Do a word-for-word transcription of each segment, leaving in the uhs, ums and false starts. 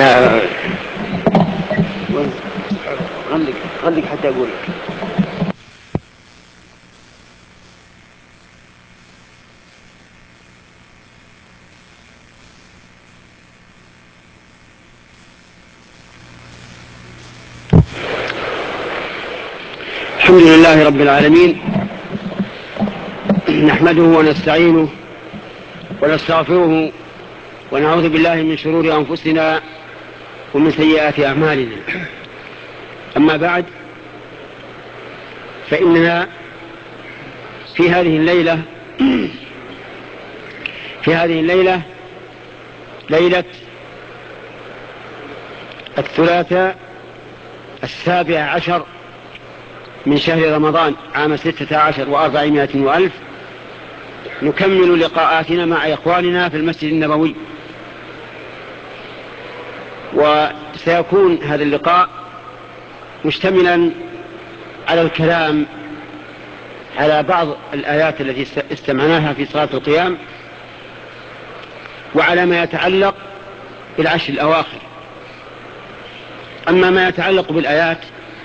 لا خليك خليك حتى أقول لك. الحمد لله رب العالمين، نحمده ونستعينه ونستغفره ونعوذ بالله من شرور أنفسنا ومن سيئات أعمالنا. أما بعد، فإننا في هذه الليلة في هذه الليلة ليلة الثلاثاء السابع عشر من شهر رمضان عام ستة عشر وأربعمائة وألف، نكمل لقاءاتنا مع إخواننا في المسجد النبوي. وسيكون هذا اللقاء مشتملا على الكلام على بعض الآيات التي استمعناها في صلاة القيام، وعلى ما يتعلق بالعشر الأواخر. أما ما يتعلق بالآيات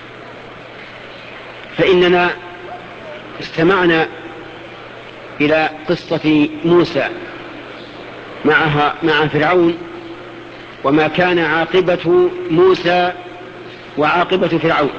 فإننا استمعنا إلى قصة موسى معها مع فرعون، وما كان عاقبة موسى وعاقبة فرعون.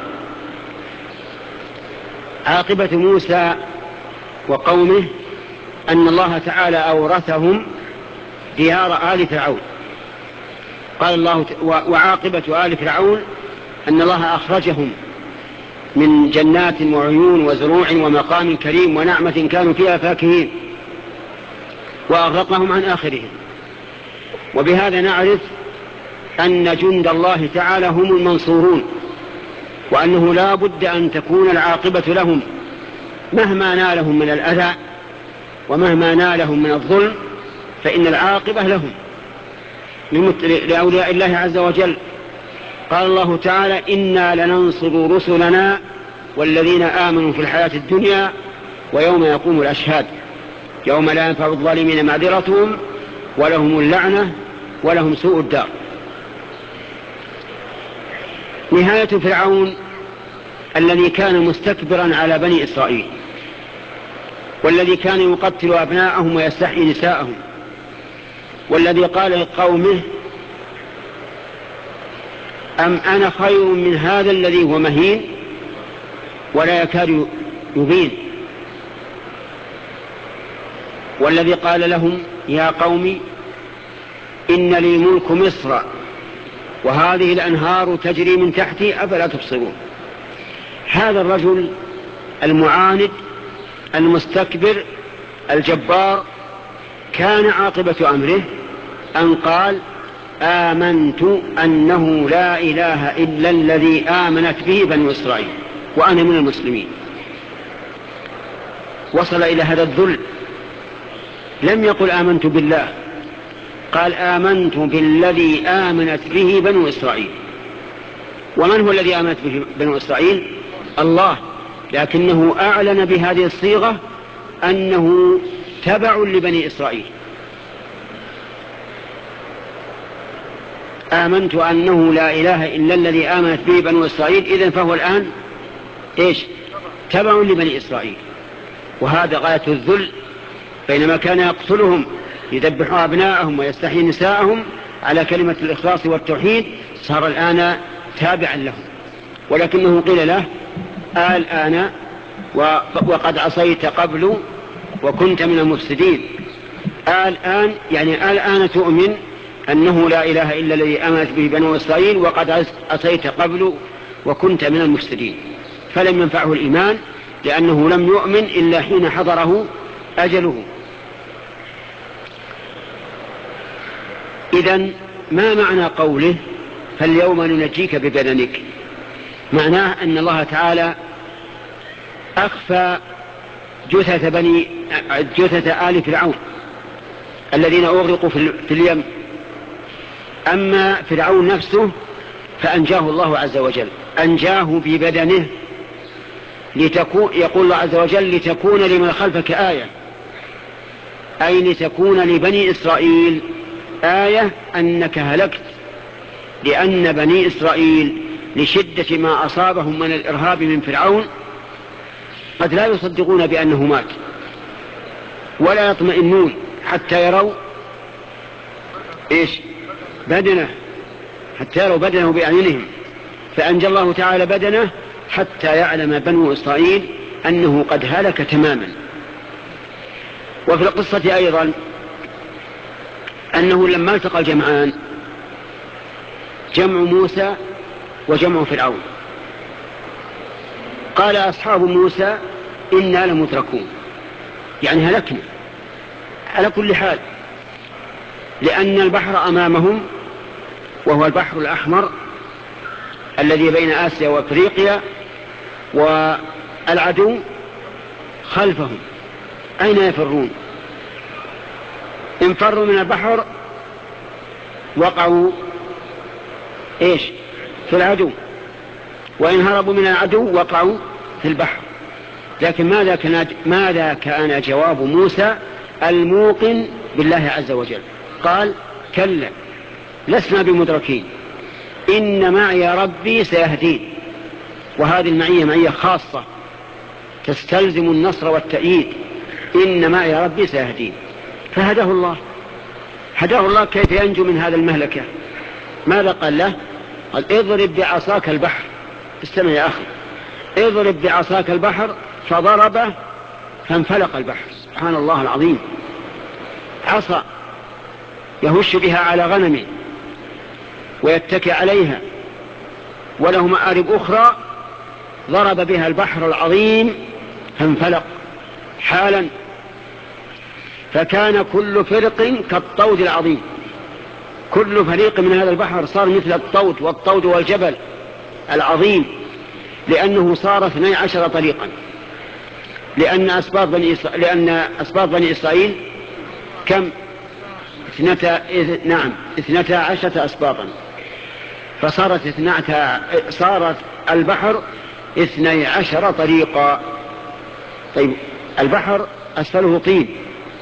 عاقبة موسى وقومه أن الله تعالى أورثهم ديار آل فرعون. قال الله: وعاقبة آل فرعون أن الله أخرجهم من جنات وعيون وزروع ومقام كريم ونعمة كانوا فيها فاكهين، وأغرقهم عن آخرهم. وبهذا نعرف أن جند الله تعالى هم المنصورون، وأنه لا بد أن تكون العاقبة لهم مهما نالهم من الأذى ومهما نالهم من الظلم، فإن العاقبة لهم لأولياء الله عز وجل. قال الله تعالى: إنا لننصر رسلنا والذين آمنوا في الحياة الدنيا ويوم يقوم الأشهاد يوم لا ينفع الظالمين معذرتهم ولهم اللعنة ولهم سوء الدار. نهاية فرعون الذي كان مستكبرا على بني إسرائيل، والذي كان يقتل أبناءهم ويستحيي نساءهم، والذي قال لقومه: أم أنا خير من هذا الذي هو مهين ولا يكاد يبين، والذي قال لهم: يا قوم إن لي ملك مصر وهذه الأنهار تجري من تحتي أفلا تبصرون. هذا الرجل المعاند المستكبر الجبار كان عاقبة أمره أن قال: آمنت أنه لا إله إلا الذي آمنت به بنو إسرائيل وأنا من المسلمين. وصل إلى هذا الذل، لم يقل آمنت بالله، قال: آمنت بالذي آمنت به بنو إسرائيل. ومن هو الذي آمنت به بنو إسرائيل؟ الله، لكنه أعلن بهذه الصيغة أنه تبع لبني إسرائيل. آمنت أنه لا إله إلا الذي آمنت به بنو إسرائيل، إذن فهو الآن إيش؟ تبع لبني إسرائيل. وهذا غاية الذل، بينما كان يقتلهم يذبح أبناءهم ويستحيي نساءهم على كلمة الإخلاص والتوحيد، صار الآن تابعا لهم. ولكنه قيل له: الآن وقد عصيت قبل وكنت من المفسدين. الآن يعني الآن تؤمن أنه لا إله إلا الذي آمنت به بنو إسرائيل وقد عصيت قبل وكنت من المفسدين. فلم ينفعه الإيمان، لأنه لم يؤمن إلا حين حضره أجله. إذن ما معنى قوله: فاليوم ننجيك ببدنك؟ معناه أن الله تعالى أخفى جثث بني جثث آل فرعون الذين أغرقوا في اليم. أما فرعون نفسه فأنجاه الله عز وجل، أنجاه ببدنه، لتكون يقول الله عز وجل: لتكون لمن خلفك آية، أي لتكون لبني إسرائيل آية أنك هلكت لأن بني إسرائيل لشدة ما أصابهم من الإرهاب من فرعون قد لا يصدقون بأنه مات، ولا يطمئنون حتى يروا إيش بدنه، حتى يروا بدنه بأعينهم، فأنجى الله تعالى بدنه حتى يعلم بنو إسرائيل أنه قد هلك تماما. وفي القصة أيضا أنه لما التقى الجمعان، جمع موسى وجمع فرعون، قال أصحاب موسى إنا لمدركون، يعني هلكنا على كل حال، لأن البحر أمامهم وهو البحر الأحمر الذي بين آسيا وأفريقيا، والعدو خلفهم، أين يفرون؟ إن فروا من البحر وقعوا إيش في العدو، وإن هربوا من العدو وقعوا في البحر. لكن ماذا كان, ماذا كان جواب موسى الموقن بالله عز وجل؟ قال كلا لسنا بمدركين إن معي ربي سيهدين. وهذه المعية معية خاصة تستلزم النصر والتأييد، إن معي ربي سيهدين. فهداه الله، هداه الله كيف ينجو من هذا المهلكة. ماذا قال له؟ قال اضرب بعصاك البحر، استمع يا أخي، اضرب بعصاك البحر، فضربه فانفلق البحر. سبحان الله العظيم، عصا يهش بها على غنمه ويتكئ عليها، وله مآرب أخرى، ضرب بها البحر العظيم فانفلق حالا، فكان كل فرق كالطود العظيم. كل فريق من هذا البحر صار مثل الطود، والطود والجبل العظيم، لأنه صار اثني عشر طريقا، لأن أسباط بني إسرائيل, لأن أسباط بني إسرائيل كم؟ اثنتا نعم اثنتا عشرة أسباطا، فصارت اثنتا صارت البحر اثني عشر طريقا. طيب البحر أسفله طين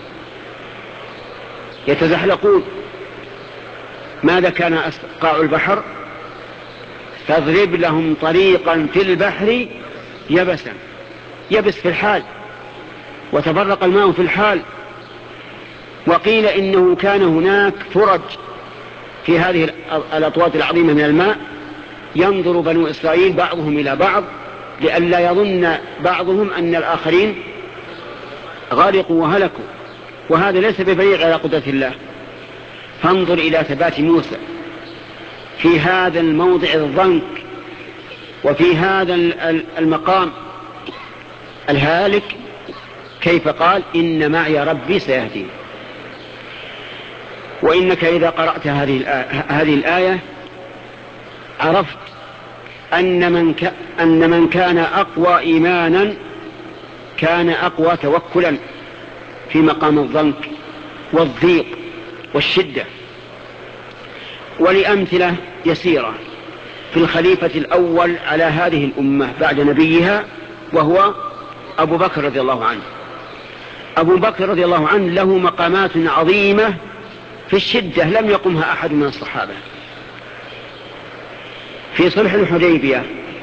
يتزحلقون، ماذا كان قاع البحر؟ فاضرب لهم طريقا في البحر يبسا، يبس في الحال وتفرق الماء في الحال. وقيل إنه كان هناك فرج في هذه الأطوات العظيمة من الماء، ينظر بنو إسرائيل بعضهم إلى بعض لئلا يظن بعضهم أن الآخرين غرقوا وهلكوا، وهذا ليس ببليغ على قدرة الله. فانظر إلى ثبات موسى في هذا الموضع الضنك وفي هذا المقام الهالك، كيف قال إن معي ربي سيهدين. وإنك إذا قرأت هذه الآية, هذه الآية عرفت أن من, ك... أن من كان أقوى إيمانا كان أقوى توكلا في مقام الضنك والضيق والشدة. ولأمثلة يسيرة في الخليفة الأول على هذه الأمة بعد نبيها، وهو أبو بكر رضي الله عنه. أبو بكر رضي الله عنه له مقامات عظيمة في الشدة لم يقمها أحد من الصحابة. في صلح الحديبية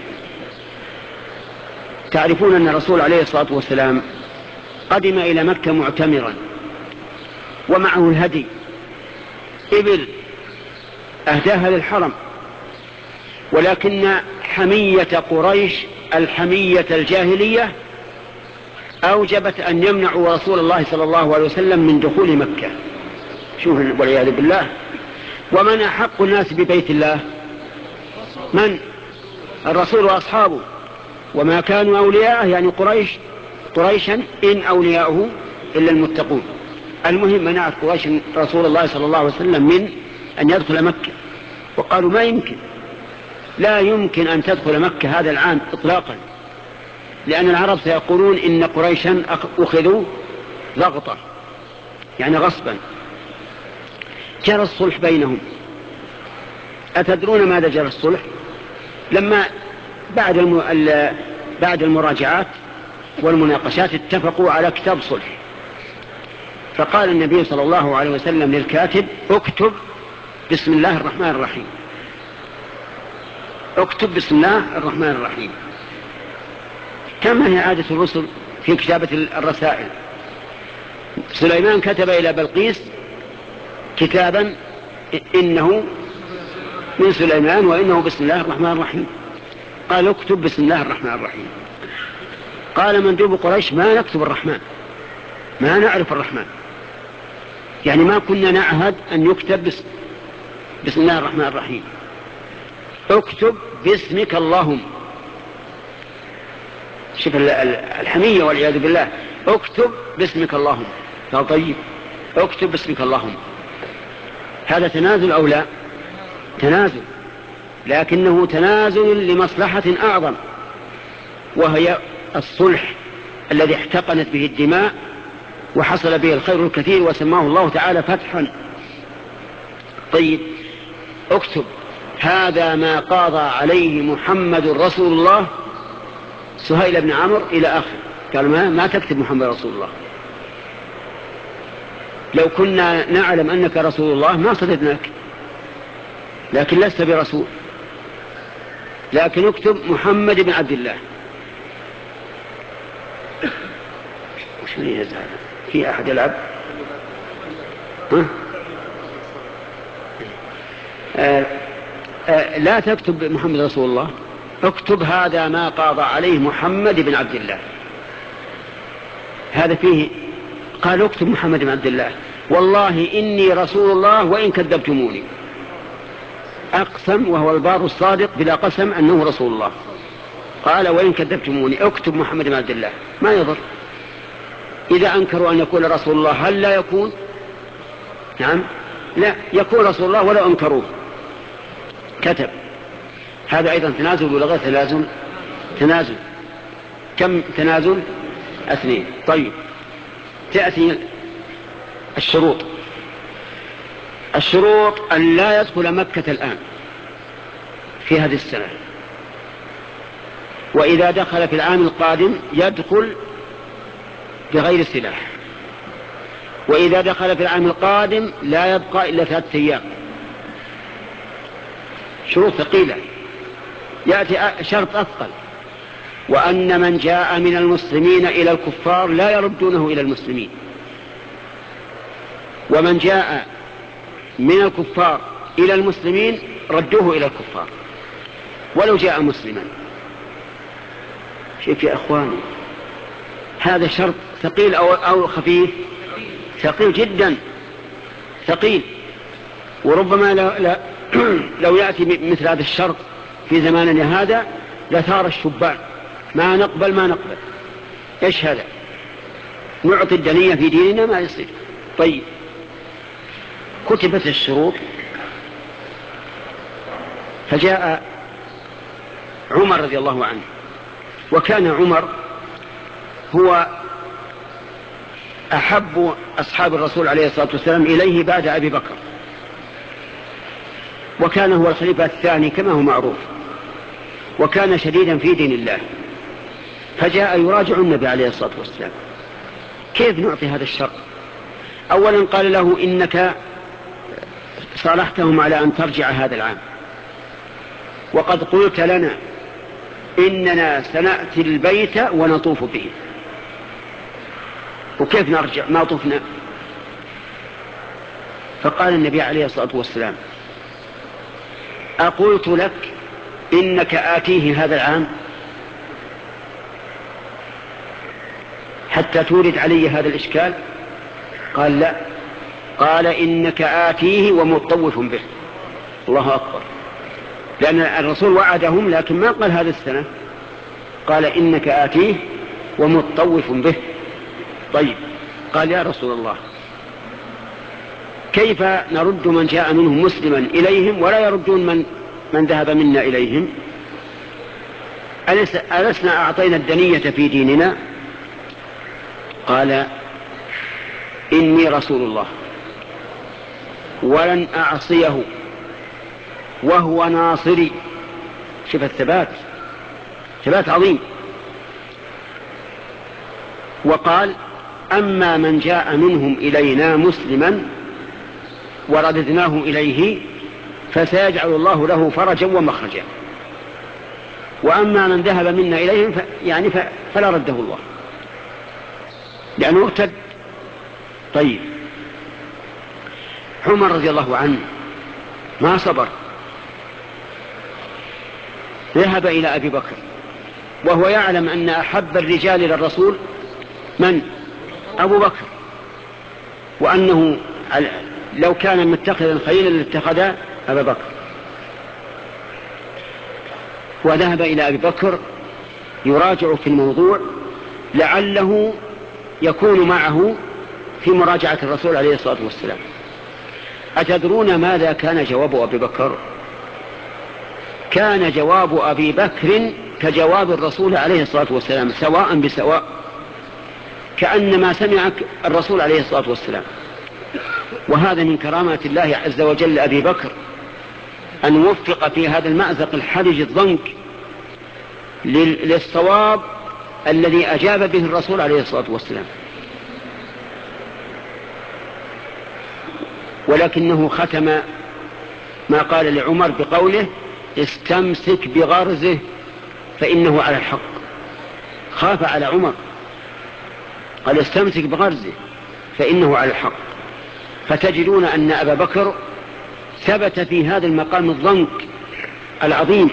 تعرفون أن الرسول عليه الصلاة والسلام قدم إلى مكة معتمرا ومعه الهدي، إبل أهداها للحرم، ولكن حمية قريش الحمية الجاهلية أوجبت أن يمنعوا رسول الله صلى الله عليه وسلم من دخول مكة. شوف والعياذ بالله. ومن أحق الناس ببيت الله؟ من؟ الرسول وأصحابه، وما كانوا أولياءه يعني قريش قريشا إن أولياؤه إلا المتقون. المهم منعت قريش رسول الله صلى الله عليه وسلم من أن يدخل مكة، وقالوا ما يمكن، لا يمكن أن تدخل مكة هذا العام إطلاقا، لأن العرب سيقولون إن قريشا أخذوا ضغطة يعني غصبا. جرى الصلح بينهم. أتدرون ماذا جرى الصلح؟ لما بعد الم... بعد المراجعات والمناقشات اتفقوا على كتاب صلح، فقال النبي صلى الله عليه وسلم للكاتب اكتب بسم الله الرحمن الرحيم، اكتب بسم الله الرحمن الرحيم. كما هي عادة الرسل في كتابة الرسائل. سليمان كتب إلى بلقيس كتابا إنه من سليمان وإنه بسم الله الرحمن الرحيم. قال اكتب بسم الله الرحمن الرحيم. قال مندوب قريش ما نكتب الرحمن، ما نعرف الرحمن، يعني ما كنا نعهد أن يكتب بسم, بسم الله الرحمن الرحيم. اكتب باسمك اللهم. شوف الحمية والعياذ بالله. اكتب باسمك اللهم. قال طيب اكتب باسمك اللهم. هذا تنازل أو لا؟ تنازل، لكنه تنازل لمصلحة أعظم، وهي الصلح الذي احتقنت به الدماء وحصل به الخير الكثير وسماه الله تعالى فتحا. طيب اكتب هذا ما قاضى عليه محمد رسول الله سهيل بن عمرو إلى آخر. قال ما, ما تكتب محمد رسول الله، لو كنا نعلم أنك رسول الله ما صددناك، لكن لست برسول، لكن اكتب محمد بن عبد الله. وش من يزعل؟ في أحد يلعب؟ ها؟ آه آه لا تكتب محمد رسول الله، اكتب هذا ما قاضى عليه محمد بن عبد الله. هذا فيه قال اكتب محمد بن عبد الله، والله إني رسول الله وإن كذبتموني. أقسم وهو البار الصادق بلا قسم أنه رسول الله. قال وإن كذبتموني اكتب محمد بن عبد الله، ما يضر. إذا أنكروا أن يكون رسول الله هل لا يكون؟ نعم لا يكون رسول الله ولو أنكروه. كتب. هذا أيضا تنازل ولا غير تنازل؟ تنازل. كم تنازل؟ اثنين. طيب تأتي الشروط. الشروط أن لا يدخل مكة الآن في هذه السنة، وإذا دخل في العام القادم يدخل بغير سلاح، وإذا دخل في العام القادم لا يبقى إلا ثلاثة أيام. شروط ثقيلة. يأتي شرط أثقل، وأن من جاء من المسلمين إلى الكفار لا يردونه إلى المسلمين، ومن جاء من الكفار إلى المسلمين ردوه إلى الكفار ولو جاء مسلما. شوف يا أخواني، هذا شرط ثقيل أو, أو خفيف؟ ثقيل جدا، ثقيل. وربما لو, لا لو يأتي مثل هذا الشرط في زماننا هذا لثار الشبان، ما نقبل ما نقبل. إيش هذا؟ نعطي الدنية في ديننا ما يصير. طيب كتبت الشروط، فجاء عمر رضي الله عنه، وكان عمر هو أحب أصحاب الرسول عليه الصلاة والسلام إليه بعد أبي بكر، وكان هو الخليفة الثاني كما هو معروف، وكان شديدا في دين الله. فجاء يراجع النبي عليه الصلاة والسلام كيف نعطي هذا الشرط. أولا قال له إنك صالحتهم على أن ترجع هذا العام، وقد قلت لنا إننا سنأتي البيت ونطوف به، وكيف نرجع ما طفنا؟ فقال النبي عليه الصلاة والسلام أقلت لك إنك آتيه هذا العام حتى تورد علي هذا الإشكال؟ قال لا. قال إنك آتيه ومطوف به. الله أكبر. لأن الرسول وعدهم لكن ما قال هذا السنة، قال إنك آتيه ومطوف به. طيب قال يا رسول الله كيف نرد من جاء منهم مسلما إليهم ولا يردون من, من ذهب منا إليهم؟ ألسنا أعطينا الدنية في ديننا؟ قال إني رسول الله ولن أعصيه وهو ناصري. شوف الثبات، ثبات عظيم. وقال أما من جاء منهم إلينا مسلما ورددناه إليه فسيجعل الله له فرجا ومخرجا. وأما من ذهب منا إليهم ف... يعني ف... فلا رده الله لأنه ارتد. طيب عمر رضي الله عنه ما صبر، ذهب إلى أبي بكر وهو يعلم أن أحب الرجال إلى الرسول من؟ أبو بكر، وأنه لو كان متخذا خليلا لاتخذ أبا بكر. وذهب إلى أبي بكر يراجع في الموضوع لعله يكون معه في مراجعة الرسول عليه الصلاة والسلام. أتدرون ماذا كان جواب أبي بكر؟ كان جواب أبي بكر كجواب الرسول عليه الصلاة والسلام سواء بسواء، كأنما سمع الرسول عليه الصلاة والسلام. وهذا من كرامات الله عز وجل أبي بكر أن وفق في هذا المأزق الحرج الضنك للصواب الذي أجاب به الرسول عليه الصلاة والسلام. ولكنه ختم ما قال لعمر بقوله استمسك بغرزه فإنه على الحق. خاف على عمر، قال استمسك بغرزه فإنه على الحق. فتجدون أن أبا بكر ثبت في هذا المقام الضنك العظيم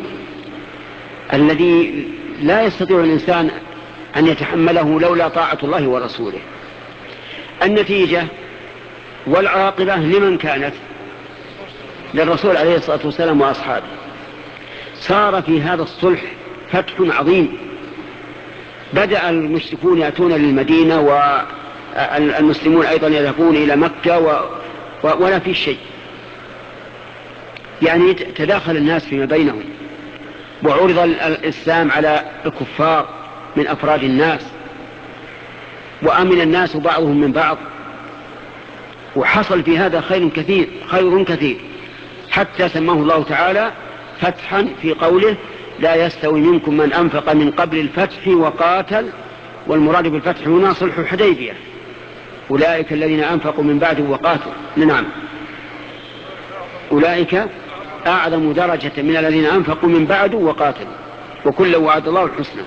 الذي لا يستطيع الإنسان أن يتحمله لولا طاعة الله ورسوله. النتيجة والعاقبة لمن كانت؟ للرسول عليه الصلاة والسلام وأصحابه. صار في هذا الصلح فتح عظيم، بدأ المشركون يأتون للمدينة والمسلمون أيضا يذهبون إلى مكة و... ولا في شيء، يعني تداخل الناس فيما بينهم، وعرض الإسلام على الكفار من أفراد الناس، وأمن الناس بعضهم من بعض، وحصل في هذا خير كثير خير كثير حتى سماه الله تعالى فتحا في قوله لا يستوي منكم من أنفق من قبل الفتح وقاتل، والمراد بالفتح هنا صلح الحديبية، أولئك الذين أنفقوا من بعد وقاتلوا. نعم، أولئك أعظم درجة من الذين أنفقوا من بعد وقاتلوا وكلا وعد الله الحسنى.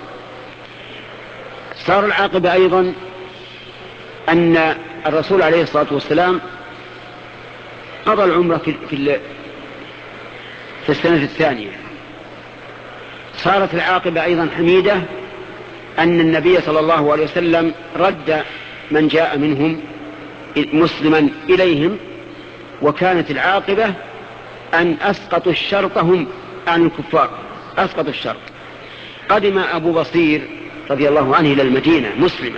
صار العاقبة أيضا أن الرسول عليه الصلاة والسلام قضى العمرة في, في, في السنة الثانية. صارت العاقبة أيضا حميدة أن النبي صلى الله عليه وسلم رد من جاء منهم مسلما إليهم، وكانت العاقبة أن أسقطوا الشرط هم عن الكفار، أسقطوا الشرط. قدم أبو بصير رضي الله عنه إلى المدينة مسلما،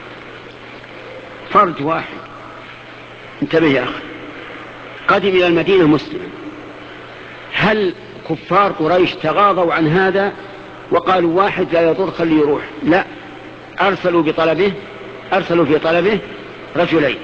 فرد واحد، انتبه يا أخي، قدم إلى المدينة مسلما. هل كفار قريش تغاضوا عن هذا وقالوا واحد لا يضر خليه يروح؟ لا، أرسلوا بطلبه أرسلوا في طلبه رجلين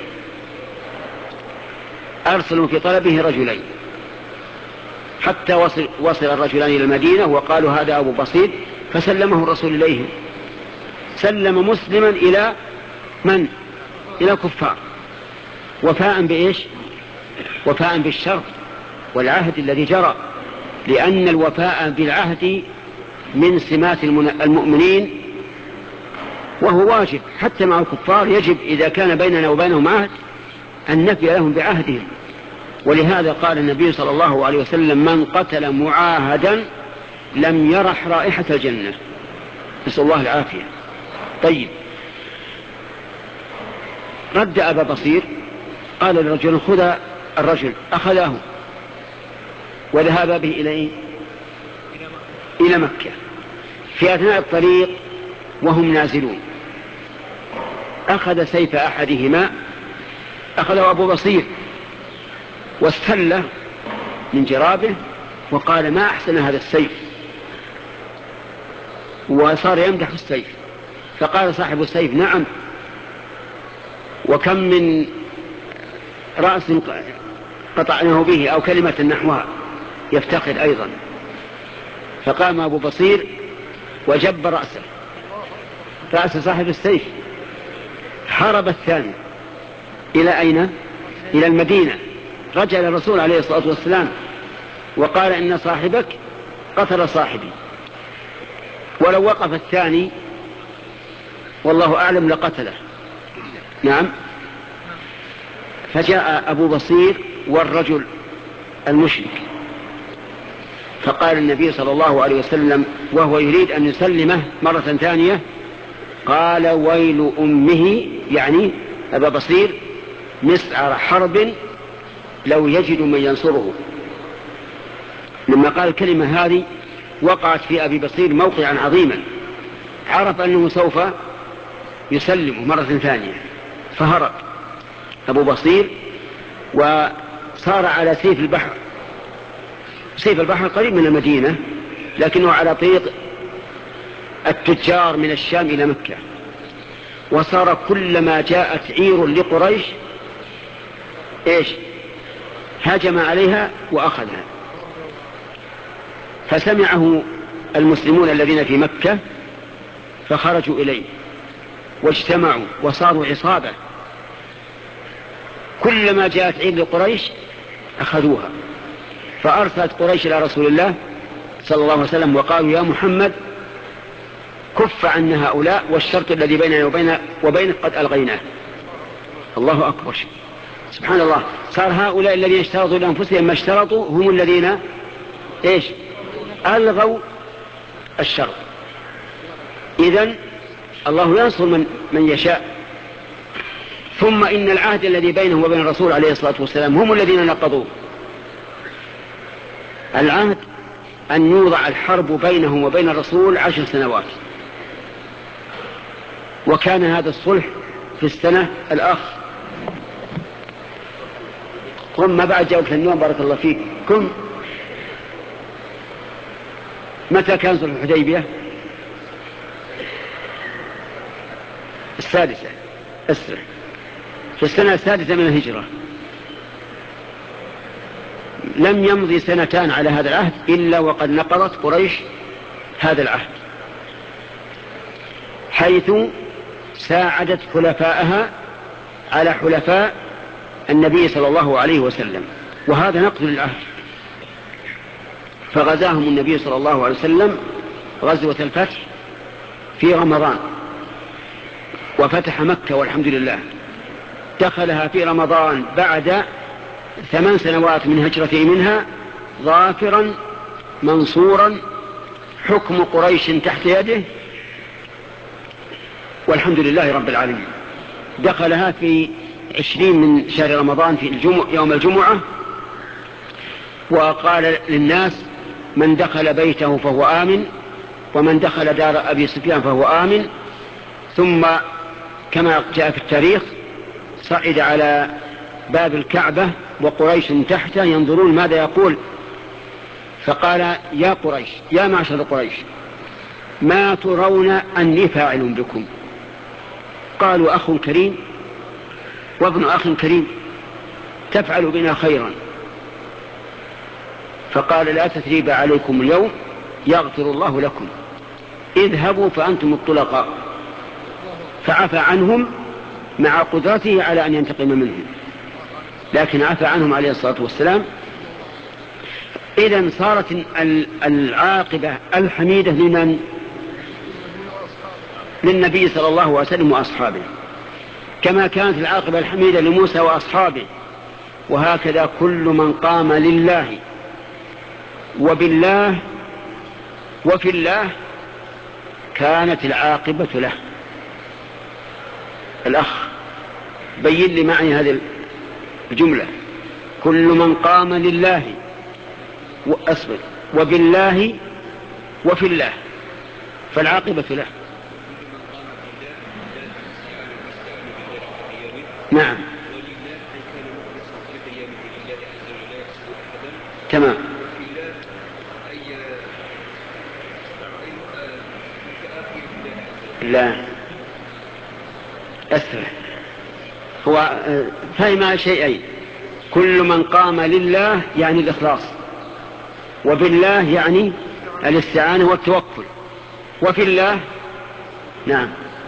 أرسلوا في طلبه رجلين حتى وصل, وصل الرجلان إلى المدينة وقالوا هذا أبو بصير، فسلمه الرسول إليهم. سلم مسلما إلى من؟ إلى كفار، وفاء بإيش؟ وفاء بالشرط والعهد الذي جرى، لأن الوفاء بالعهد من سمات المؤمنين وهو واجب حتى مع الكفار. يجب إذا كان بيننا وبينهم عهد أن نفي لهم بعهدهم. ولهذا قال النبي صلى الله عليه وسلم من قتل معاهدا لم يرح رائحة الجنة، نسأل الله العافية. طيب، رد أبا بصير، قال للرجل خذ الرجل، أخذه وذهب به إلى إلى مكة. في أثناء الطريق وهم نازلون أخذ سيف أحدهما، أخذه أبو بصير واستله من جرابه وقال ما أحسن هذا السيف، وصار يمدح السيف. فقال صاحب السيف نعم، وكم من رأس قطعناه به أو كلمة نحوها، يفتقد أيضا. فقام أبو بصير وجب رأسه رأس صاحب السيف. حارب الثاني إلى أين؟ إلى المدينة. رجع الرسول عليه الصلاة والسلام وقال إن صاحبك قتل صاحبي. ولو وقف الثاني والله أعلم لقتله. نعم. فجاء أبو بصير والرجل المشرك، فقال النبي صلى الله عليه وسلم وهو يريد أن يسلمه مرة ثانية، قال ويل أمه، يعني أبا بصير، مسعر حرب لو يجد من ينصره. لما قال الكلمة هذه وقعت في أبي بصير موقعا عظيما، عرف أنه سوف يسلمه مرة ثانية، فهرب أبو بصير وصار على سيف البحر. سيف البحر قريب من المدينة، لكنه على طريق التجار من الشام إلى مكة، وصار كلما جاءت عير لقريش إيش هاجم عليها وأخذها. فسمعه المسلمون الذين في مكة فخرجوا إليه واجتمعوا وصاروا عصابة، كلما جاءت عير لقريش أخذوها. فأرسلت قريش إلى رسول الله صلى الله عليه وسلم وقالوا يا محمد كف عن هؤلاء، والشرط الذي بيننا وبين وبينك قد ألغيناه. الله أكبر، سبحان الله. صار هؤلاء الذين اشترطوا لأنفسهم ما اشترطوا هم الذين إيش ألغوا الشرط. إذن الله ينصر من, من يشاء. ثم إن العهد الذي بينه وبين الرسول عليه الصلاة والسلام هم الذين نقضوه. العهد أن يوضع الحرب بينه وبين الرسول عشر سنوات، وكان هذا الصلح في السنة الأخ قم ما بعد جاوبت النوم بارك الله فيك. كم متى كان صلح الحديبية؟ السادسة أسرع في السنة السادسة من الهجرة. لم يمضي سنتان على هذا العهد إلا وقد نقضت قريش هذا العهد، حيث ساعدت حلفاءها على حلفاء النبي صلى الله عليه وسلم، وهذا نقض للعهد. فغزاهم النبي صلى الله عليه وسلم غزوة الفتح في رمضان، وفتح مكة والحمد لله. دخلها في رمضان بعد ثمان سنوات من هجرته منها ظافرا منصورا، حكم قريش تحت يده، والحمد لله رب العالمين. دخلها في عشرين من شهر رمضان في الجمع يوم الجمعة، وقال للناس من دخل بيته فهو آمن، ومن دخل دار أبي سفيان فهو آمن. ثم كما جاء في التاريخ صعد على باب الكعبة وقريش تحته ينظرون ماذا يقول، فقال يا قريش، يا معشر قريش، ما ترون أني فاعل بكم؟ قالوا أخ كريم وابن أخ كريم، تفعل بنا خيرا. فقال لا تثريب عليكم اليوم يغفر الله لكم، اذهبوا فأنتم الطلقاء. فعفى عنهم مع قدرته على أن ينتقم منهم، لكن عفى عنهم عليه الصلاة والسلام. إذن صارت العاقبة الحميدة لمن؟ للنبي صلى الله عليه وسلم وأصحابه، كما كانت العاقبة الحميدة لموسى وأصحابه. وهكذا كل من قام لله وبالله وفي الله كانت العاقبة له. الأخ بين لي معي هذه الجملة، كل من قام لله وأصبر وبالله وفي الله فالعاقبة له. نعم تمام. لا أسرع، هو فهم شيئين، كل من قام لله يعني الإخلاص، وبالله يعني الاستعانة والتوكل، وفي الله نعم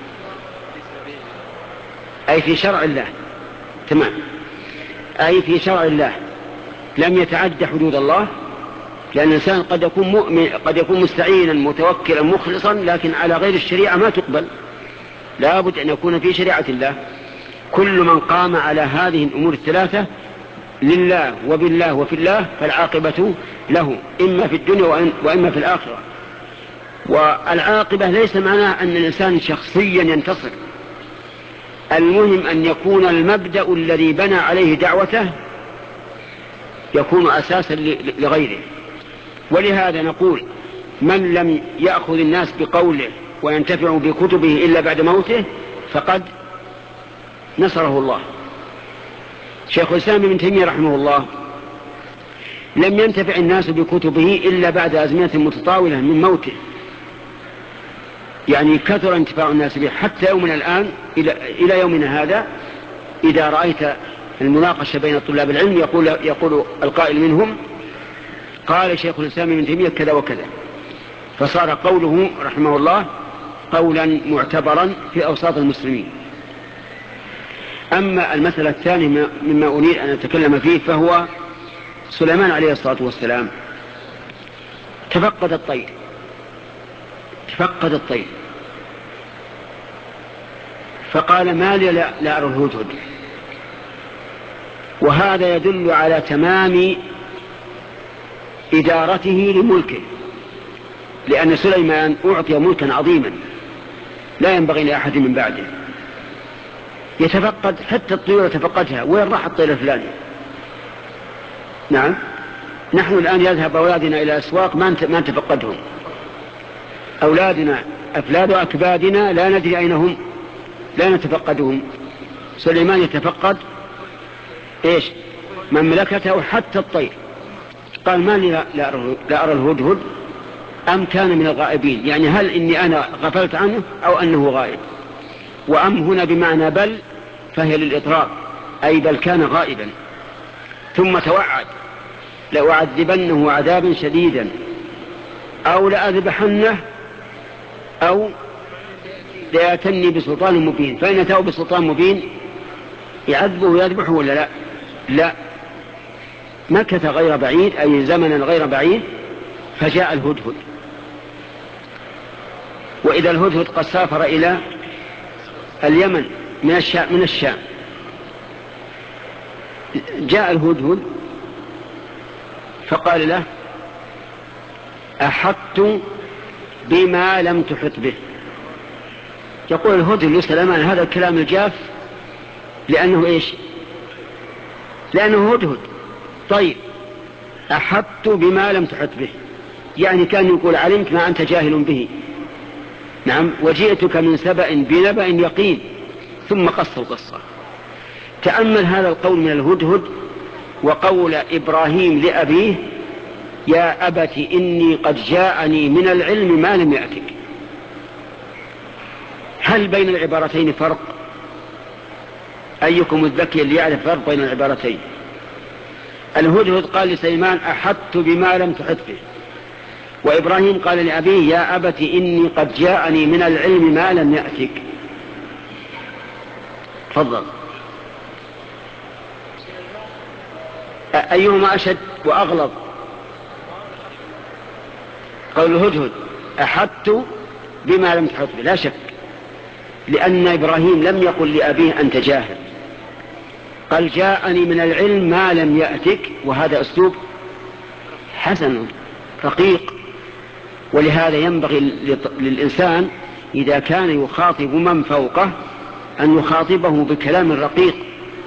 أي في شرع الله. تمام، أي في شرع الله، لم يتعد حدود الله لأن الإنسان قد يكون مؤمن، قد يكون مستعينا متوكلا مخلصا، لكن على غير الشريعة ما تقبل، لا بد أن يكون في شريعة الله. كل من قام على هذه الأمور الثلاثة لله وبالله وفي الله فالعاقبة له، إما في الدنيا وإما في الآخرة. والعاقبة ليس معناه أن الإنسان شخصيا ينتصر، المهم أن يكون المبدأ الذي بنى عليه دعوته يكون أساسا لغيره. ولهذا نقول من لم يأخذ الناس بقوله وينتفع بكتبه إلا بعد موته فقد نصره الله. شيخ الإسلام ابن تيمية رحمه الله لم ينتفع الناس بكتبه إلا بعد أزمنة متطاولة من موته، يعني كثر انتفاع الناس به حتى يومنا الآن إلى يومنا هذا. إذا رأيت المناقشة بين طلاب العلم يقول, يقول القائل منهم قال شيخ الإسلام ابن تيمية كذا وكذا، فصار قوله رحمه الله قولا معتبرا في أوساط المسلمين. أما المسألة الثانية مما أريد أن أتكلم فيه فهو سليمان عليه الصلاة والسلام تفقد الطير تفقد الطير فقال ما لي لا أرى الهدهد، وهذا يدل على تمام إدارته لملكه، لأن سليمان أعطي ملكا عظيما لا ينبغي لأحد من بعده. يتفقد حتى الطيور يتفقدها، وين راح الطير الفلاني؟ نعم، نحن الآن يذهب أولادنا إلى أسواق ما نتفقدهم، أولادنا أفلاد أكبادنا لا ندري أين هم، لا نتفقدهم. سليمان يتفقد إيش؟ مملكته حتى الطير. قال ما لي لا أرى الهدهد أم كان من الغائبين، يعني هل إني أنا غفلت عنه أو أنه غائب؟ وأم هنا بمعنى بل، فهي للإطراق، أي بل كان غائبا. ثم توعد لأعذبنه عذابا شديدا أو لأذبحنه أو ليأتني بسلطان مبين. فإن أتوا بسلطان مبين يعذبه ويذبحه ولا لا؟ لا. مكث غير بعيد، أي زمنا غير بعيد، فجاء الهدهد. وإذا الهدهد قد سافر إلى اليمن من الشام, من الشام جاء الهدهد فقال له أحطت بما لم تحط به. يقول الهدهد لسليمان هذا الكلام الجاف لأنه إيش؟ لأنه هدهد. طيب أحطت بما لم تحط به، يعني كان يقول علمت ما أنت جاهل به. نعم، وجئتك من سبأ بنبأ يقين، ثم قص القصة. تأمل هذا القول من الهدهد وقول إبراهيم لأبيه يا أبت إني قد جاءني من العلم ما لم يأتك. هل بين العبارتين فرق؟ أيكم الذكي اللي يعرف فرق بين العبارتين؟ الهدهد قال لسليمان أحطت بما لم تحط به، وإبراهيم قال لأبيه يا أبت إني قد جاءني من العلم ما لم يأتك. تفضل، أيهما أشد وأغلظ؟ قول الهدهد أحطت بما لم تحط به لا شك، لأن إبراهيم لم يقل لأبيه أنت جاهل، قال جاءني من العلم ما لم يأتك، وهذا أسلوب حسن رقيق. ولهذا ينبغي للإنسان إذا كان يخاطب من فوقه أن يخاطبه بكلام رقيق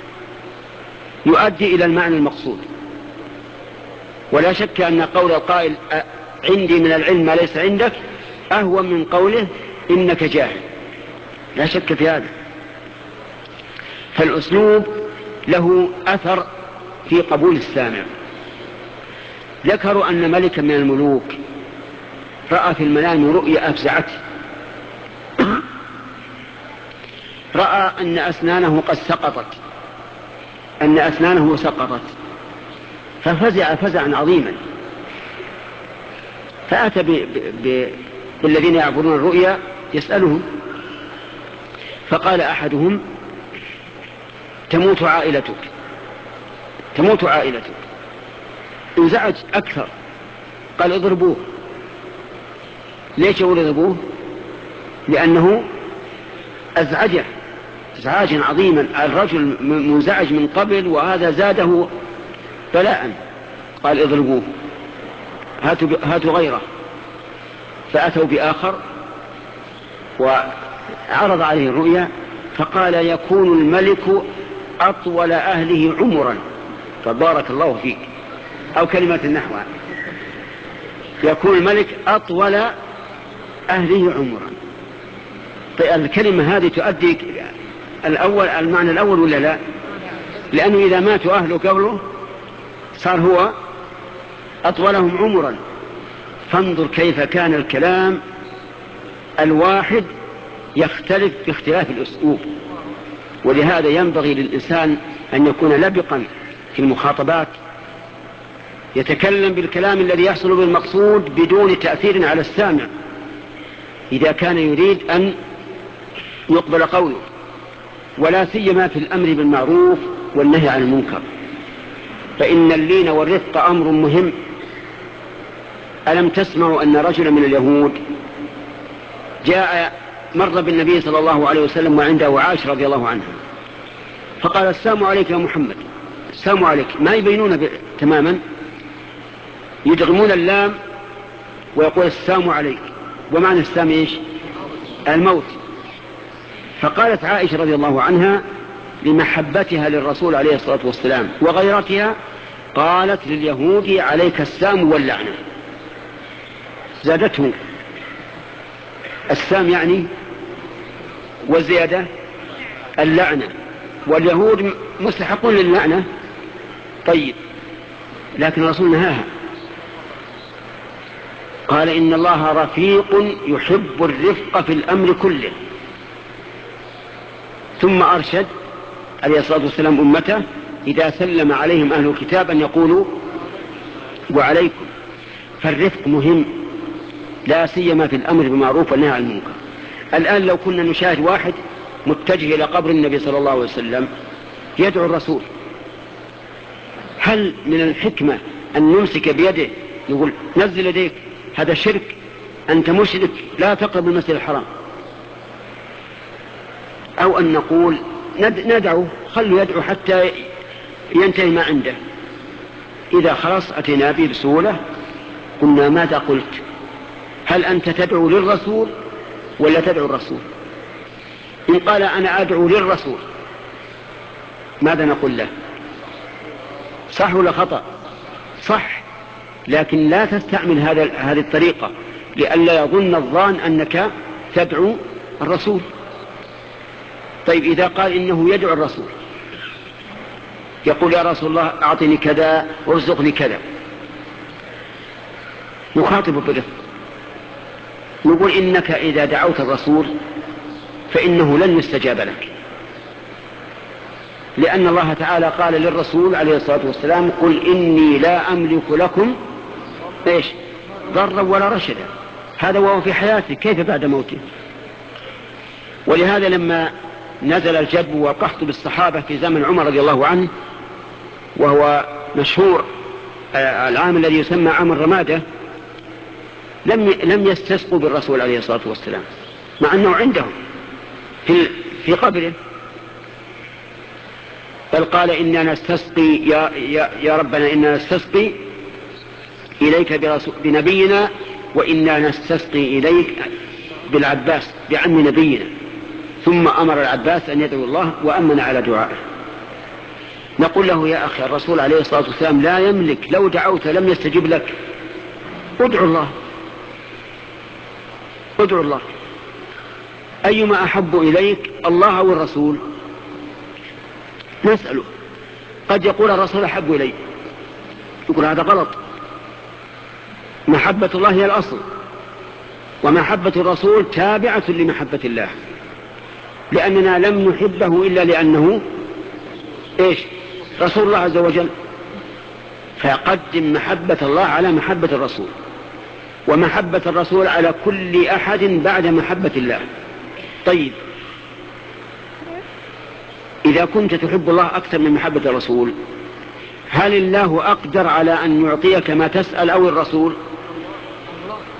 يؤدي إلى المعنى المقصود. ولا شك أن قول القائل عندي من العلم ما ليس عندك أهون من قوله إنك جاهل، لا شك في هذا. فالأسلوب له أثر في قبول السامع. ذكروا أن ملكا من الملوك رأى في المنام رؤيا أفزعته، رأى أن أسنانه قد سقطت أن أسنانه سقطت ففزع فزعا عظيما، فأتى ب... ب... بالذين يعبرون الرؤيا يسألهم، فقال أحدهم تموت عائلتك تموت عائلتك انزعج أكثر، قال اضربوه. ليش يقول اضربوه؟ لأنه أزعجه إزعاجا عظيما، الرجل منزعج من قبل وهذا زاده بلاء. قال اضربوه، هاتوا, هاتوا غيره. فأتوا بآخر وعرض عليه الرؤيا فقال يكون الملك أطول أهله عمرا. فبارك الله فيك، أو كلمة النحو، يكون الملك أطول أهله عمرا. الكلمة هذه تؤدي الأول المعنى الأول ولا لا؟ لأنه إذا ماتوا أهله قبله صار هو أطولهم عمرا. فانظر كيف كان الكلام الواحد يختلف باختلاف الأسلوب. ولهذا ينبغي للإنسان أن يكون لبقا في المخاطبات، يتكلم بالكلام الذي يحصل بالمقصود بدون تأثير على السامع إذا كان يريد أن يقبل قوله، ولا سيما في الأمر بالمعروف والنهي عن المنكر، فإن اللين والرفق أمر مهم. ألم تسمعوا أن رجلا من اليهود جاء مر بالنبي صلى الله عليه وسلم وعنده عائشة رضي الله عنها، فقال السلام عليك يا محمد. السلام عليك ما يبينون تماما، يدغمون اللام ويقول السلام عليك، ومعنى السلام ايش؟ الموت. فقالت عائشة رضي الله عنها لمحبتها للرسول عليه الصلاة والسلام وغيرتها، قالت لليهود عليك السام واللعنة. زادته السام يعني والزيادة اللعنة، واليهود مستحقون للعنة. طيب، لكن الرسول نهاها، قال إن الله رفيق يحب الرفق في الأمر كله. ثم أرشد عليه الصلاة والسلام أمته إذا سلم عليهم أهل الكتاب أن يقولوا وعليكم. فالرفق مهم، لا سيما في الأمر بالمعروف والنهي عن المنكر. الآن لو كنا نشاهد واحد متجه إلى قبر النبي صلى الله عليه وسلم يدعو الرسول، هل من الحكمة أن نمسك بيده نقول نزل يديك هذا شرك، أنت مشرك لا تقرب المسجد الحرام، أو أن نقول ندعو خلوا يدعو حتى ينتهي ما عنده، إذا خلص أتينا به بسهولة قلنا ماذا قلت؟ هل أنت تدعو للرسول ولا تدعو الرسول؟ إن قال أنا أدعو للرسول ماذا نقول له؟ صح ولا خطأ؟ صح، لكن لا تستعمل هذا هذه الطريقة لئلا يظن الظان أنك تدعو الرسول. طيب، إذا قال إنه يدعو الرسول يقول يا رسول الله أعطني كذا وارزقني كذا، نخاطب بالرفق، نقول إنك إذا دعوت الرسول فإنه لن يستجاب لك، لأن الله تعالى قال للرسول عليه الصلاة والسلام قل إني لا أملك لكم إيش ضرا ولا رشدا. هذا وهو في حياته، كيف بعد موته؟ ولهذا لما نزل الجدب والقحط بالصحابة في زمن عمر رضي الله عنه، وهو مشهور العام الذي يسمى عام الرمادة، لم لم يستسقوا بالرسول عليه الصلاة والسلام مع أنه عندهم في في قبره، بل قال إننا نستسقي يا, يا, يا ربنا إننا نستسقي إليك بنبينا وإنا نستسقي إليك بالعباس بعم نبينا. ثم أمر العباس أن يدعو الله وأمن على دعائه. نقول له يا أخي الرسول عليه الصلاة والسلام لا يملك، لو دعوت لم يستجب لك، ادعو الله ادعو الله. أيما أحب إليك الله أو الرسول؟ نسأله. قد يقول الرسول أحب إلي، يقول هذا غلط، محبة الله هي الأصل، ومحبة الرسول تابعة لمحبة الله، لأننا لم نحبه إلا لأنه إيش رسول الله عز وجل. فقدم محبة الله على محبة الرسول، ومحبة الرسول على كل أحد بعد محبة الله. طيب، إذا كنت تحب الله أكثر من محبة الرسول، هل الله أقدر على أن يعطيك ما تسأل أو الرسول؟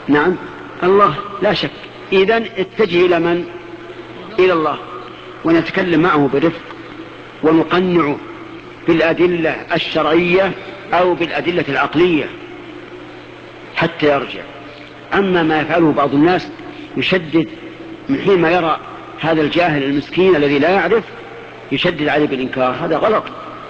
نعم الله لا شك. إذن اتجه إلى من؟ إلى الله، ونتكلم معه برفق ونقنعه بالأدلة الشرعية أو بالأدلة العقلية حتى يرجع. أما ما يفعله بعض الناس يشدد من حين ما يرى هذا الجاهل المسكين الذي لا يعرف يشدد عليه بالإنكار، هذا غلط.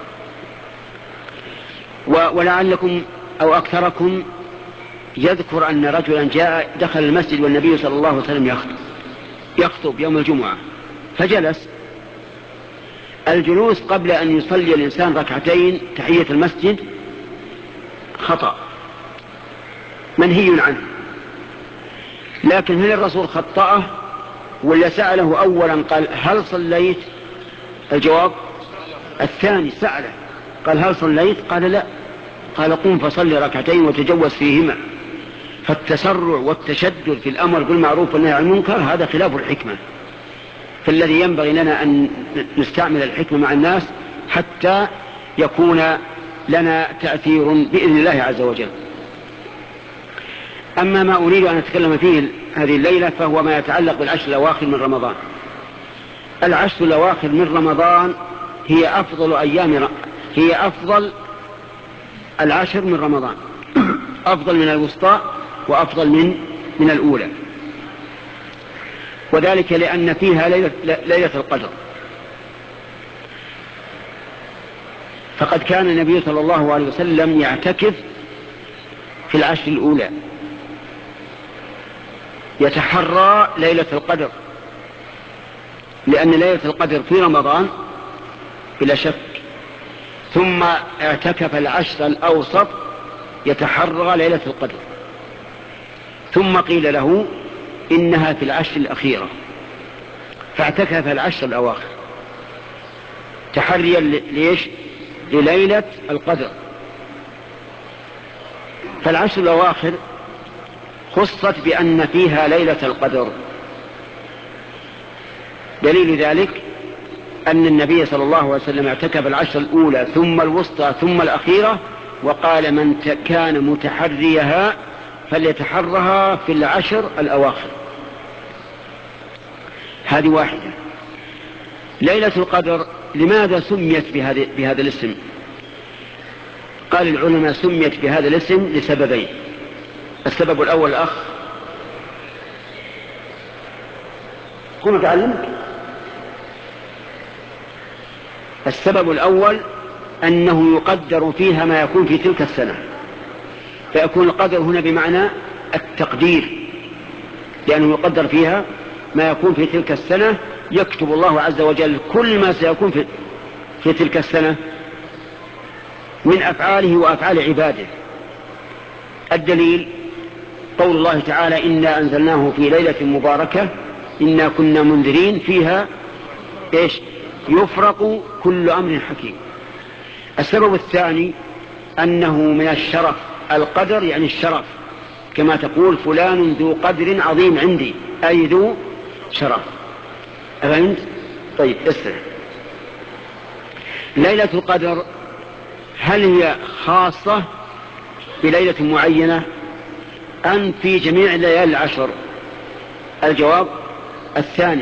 ولعلكم أو أكثركم يذكر أن رجلا جاء دخل المسجد والنبي صلى الله عليه وسلم يخطب يخطب يوم الجمعة، فجلس. الجلوس قبل أن يصلي الإنسان ركعتين تحية المسجد خطأ منهي عنه، لكن هل الرسول خطأه ولا سأله أولا قال هل صليت؟ الجواب الثاني، سأله قال هل صليت؟ قال لا، قال قم فصلي ركعتين وتجوز فيهما. فالتسرع والتشدد في الأمر بالمعروف والنهي عن المنكر هذا خلاف الحكمة، فالذي ينبغي لنا أن نستعمل الحكمة مع الناس حتى يكون لنا تأثير بإذن الله عز وجل. أما ما أريد أن أتكلم فيه هذه الليلة فهو ما يتعلق بالعشر الأواخر من رمضان. العشر الأواخر من رمضان هي أفضل أيام، هي أفضل العشر من رمضان، أفضل من الوسطى وأفضل من من الأولى، وذلك لأن فيها ليلة, ليلة القدر. فقد كان النبي صلى الله عليه وسلم يعتكف في العشر الأولى، يتحرى ليلة القدر، لأن ليلة القدر في رمضان بلا شك. ثم اعتكف العشر الأوسط يتحرى ليلة القدر، ثم قيل له إنها في العشر الأخيرة، فاعتكف العشر الأواخر تحريا ليش؟ لليلة القدر. فالعشر الأواخر خصت بأن فيها ليلة القدر. دليل ذلك أن النبي صلى الله عليه وسلم اعتكف العشر الأولى ثم الوسطى ثم الأخيرة، وقال من كان متحريها فليتحرها في العشر الأواخر. هذه واحدة. ليلة القدر لماذا سميت بهذا, بهذا الاسم؟ قال العلماء سميت بهذا الاسم لسببين. السبب الأول الأخ كن متعلم. السبب الأول أنه يقدر فيها ما يكون في تلك السنة، فيكون القدر هنا بمعنى التقدير، لأنه يقدر فيها ما يكون في تلك السنة، يكتب الله عز وجل كل ما سيكون في, في تلك السنة من أفعاله وأفعال عباده. الدليل قول الله تعالى إنا أنزلناه في ليلة مباركة إنا كنا منذرين فيها إيش؟ يفرق كل أمر حكيم. السبب الثاني أنه من الشرف، القدر يعني الشرف، كما تقول فلان ذو قدر عظيم عندي، أي ذو شرف. أفهمت؟ طيب اسمع. ليلة القدر هل هي خاصة بليلة معينة أم في جميع الليالي العشر؟ الجواب الثاني،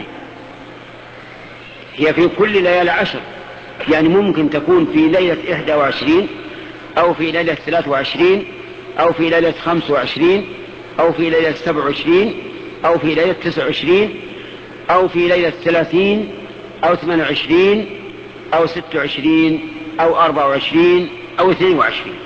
هي في كل ليالي عشر، يعني ممكن تكون في ليلة إحدى وعشرين أو في ليلة ثلاث وعشرين أو في ليلة خمس وعشرين أو في ليلة سبع وعشرين أو في ليلة تسع وعشرين أو في ليلة ثلاثين أو ثمان وعشرين أو ست وعشرين أو أربع وعشرين أو اثنين وعشرين.